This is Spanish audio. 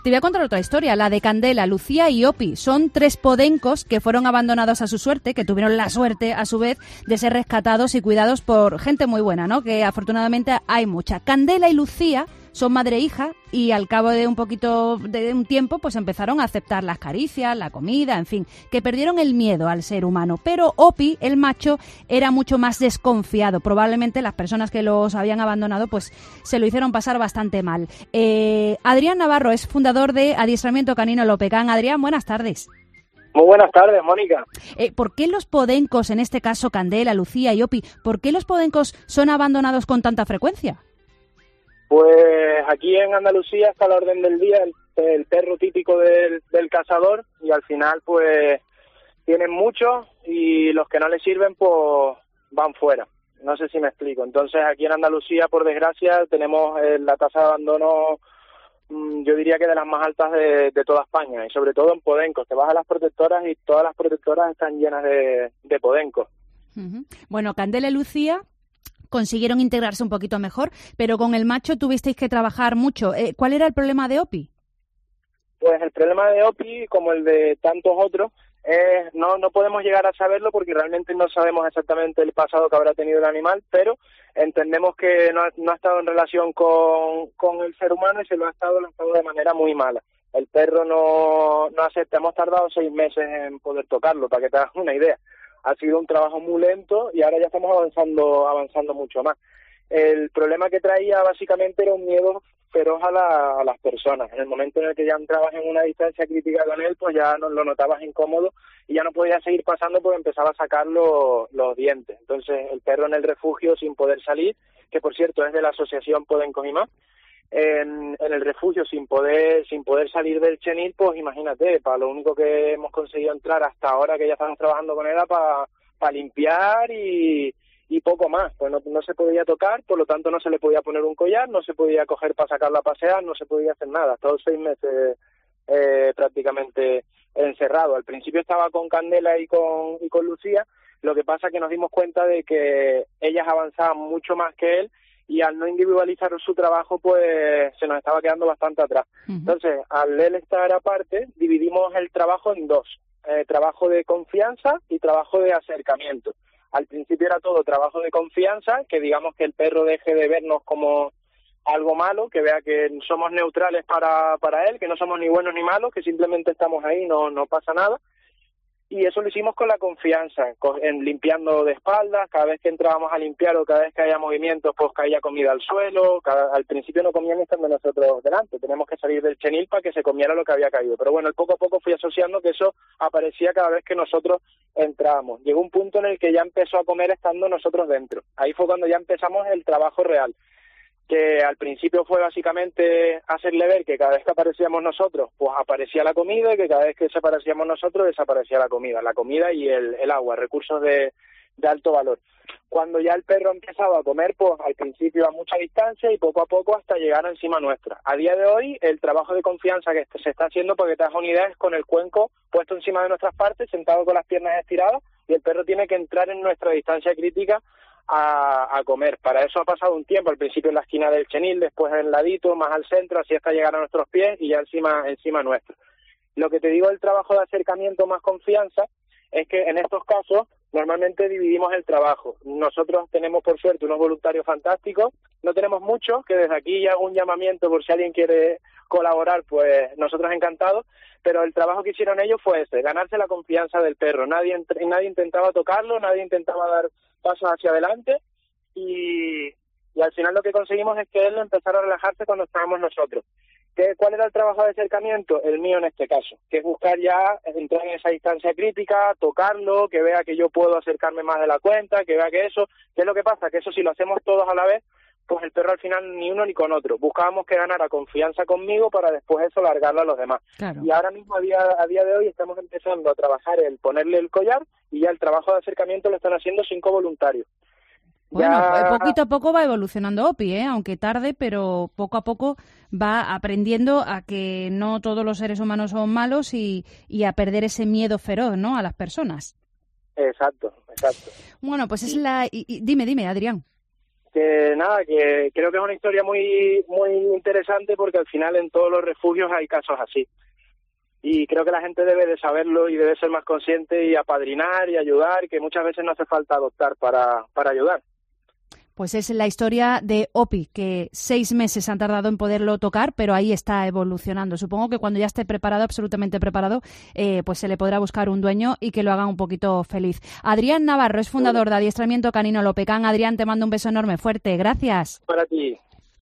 Te voy a contar otra historia, la de Candela, Lucía y Opi. Son 3 podencos que fueron abandonados a su suerte, que tuvieron la suerte, a su vez, de ser rescatados y cuidados por gente muy buena, ¿no? Que afortunadamente hay mucha. Candela y Lucía son madre e hija y al cabo de un tiempo pues empezaron a aceptar las caricias, la comida, en fin, que perdieron el miedo al ser humano. Pero Opi, el macho, era mucho más desconfiado. Probablemente las personas que los habían abandonado pues se lo hicieron pasar bastante mal. Adrián Navarro es fundador de Adiestramiento Canino Lopecán. Adrián, buenas tardes. Muy buenas tardes, Mónica. ¿Por qué los podencos, en este caso Candela, Lucía y Opi, por qué los podencos son abandonados con tanta frecuencia? Pues aquí en Andalucía está a la orden del día el perro típico del cazador y al final pues tienen muchos y los que no les sirven pues van fuera. No sé si me explico. Entonces aquí en Andalucía, por desgracia, tenemos la tasa de abandono, yo diría que de las más altas de toda España y sobre todo en podencos. Te vas a las protectoras y todas las protectoras están llenas de podencos. Uh-huh. Bueno, Candela y Lucía consiguieron integrarse un poquito mejor, pero con el macho tuvisteis que trabajar mucho. ¿Cuál era el problema de Opi? Pues el problema de Opi, como el de tantos otros, no podemos llegar a saberlo porque realmente no sabemos exactamente el pasado que habrá tenido el animal, pero entendemos que no ha estado en relación con el ser humano y se lo ha estado de manera muy mala. El perro no acepta, hemos tardado 6 meses en poder tocarlo, para que te hagas una idea. Ha sido un trabajo muy lento y ahora ya estamos avanzando mucho más. El problema que traía básicamente era un miedo feroz a las personas. En el momento en el que ya entrabas en una distancia crítica con él, pues ya lo notabas incómodo y ya no podías seguir pasando porque empezaba a sacar los dientes. Entonces el perro en el refugio sin poder salir, que por cierto es de la asociación Podencos y más, en el refugio sin poder salir del chenil, pues imagínate, para lo único que hemos conseguido entrar hasta ahora que ya estamos trabajando con él era para limpiar y poco más. Pues no se podía tocar, por lo tanto no se le podía poner un collar, no se podía coger para sacarlo a pasear, no se podía hacer nada. Todos 6 meses prácticamente encerrado. Al principio estaba con Candela y con Lucía, lo que pasa es que nos dimos cuenta de que ellas avanzaban mucho más que él y al no individualizar su trabajo, pues se nos estaba quedando bastante atrás. Uh-huh. Entonces, al él estar aparte, dividimos el trabajo en 2, trabajo de confianza y trabajo de acercamiento. Al principio era todo trabajo de confianza, que digamos que el perro deje de vernos como algo malo, que vea que somos neutrales para él, que no somos ni buenos ni malos, que simplemente estamos ahí, no pasa nada. Y eso lo hicimos con la confianza, limpiando de espaldas, cada vez que entrábamos a limpiar o cada vez que había movimientos, pues caía comida al suelo. Al principio no comían estando nosotros delante, teníamos que salir del chenil para que se comiera lo que había caído. Pero bueno, poco a poco fui asociando que eso aparecía cada vez que nosotros entrábamos. Llegó un punto en el que ya empezó a comer estando nosotros dentro. Ahí fue cuando ya empezamos el trabajo real, que al principio fue básicamente hacerle ver que cada vez que aparecíamos nosotros, pues aparecía la comida, y que cada vez que desaparecíamos nosotros, desaparecía la comida y el agua, recursos de alto valor. Cuando ya el perro empezaba a comer, pues al principio a mucha distancia y poco a poco hasta llegar encima nuestra. A día de hoy, el trabajo de confianza que se está haciendo, porque te das una idea, es con el cuenco puesto encima de nuestras partes, sentado con las piernas estiradas, y el perro tiene que entrar en nuestra distancia crítica a comer. Para eso ha pasado un tiempo, al principio en la esquina del chenil, después en el ladito, más al centro, así hasta llegar a nuestros pies y ya encima nuestro. Lo que te digo del trabajo de acercamiento más confianza es que en estos casos normalmente dividimos el trabajo. Nosotros tenemos por suerte unos voluntarios fantásticos, no tenemos muchos, que desde aquí hago un llamamiento por si alguien quiere colaborar, pues nosotros encantados, pero el trabajo que hicieron ellos fue ese, ganarse la confianza del perro. Nadie intentaba tocarlo, nadie intentaba dar pasos hacia adelante y al final lo que conseguimos es que él empezara a relajarse cuando estábamos nosotros. ¿Cuál era el trabajo de acercamiento? El mío en este caso, que es buscar ya entrar en esa distancia crítica, tocarlo, que vea que yo puedo acercarme más de la cuenta, que vea que eso. ¿Qué es lo que pasa? Que eso si lo hacemos todos a la vez, pues el perro al final ni uno ni con otro. Buscábamos que ganara confianza conmigo para después eso largarlo a los demás. Claro. Y ahora mismo, a día de hoy, estamos empezando a trabajar el ponerle el collar y ya el trabajo de acercamiento lo están haciendo 5 voluntarios. Bueno, poquito a poco va evolucionando Opi, aunque tarde, pero poco a poco va aprendiendo a que no todos los seres humanos son malos y a perder ese miedo feroz, ¿no?, a las personas. Exacto. Bueno, pues es la... Dime, Adrián. que nada, que creo que es una historia muy interesante porque al final en todos los refugios hay casos así. Y creo que la gente debe de saberlo y debe ser más consciente y apadrinar y ayudar, que muchas veces no hace falta adoptar para ayudar. Pues es la historia de Opi, que 6 meses han tardado en poderlo tocar, pero ahí está evolucionando. Supongo que cuando ya esté preparado, absolutamente preparado, pues se le podrá buscar un dueño y que lo haga un poquito feliz. Adrián Navarro es fundador de Adiestramiento Canino Lopecán. Adrián, te mando un beso enorme, fuerte. Gracias. Para ti.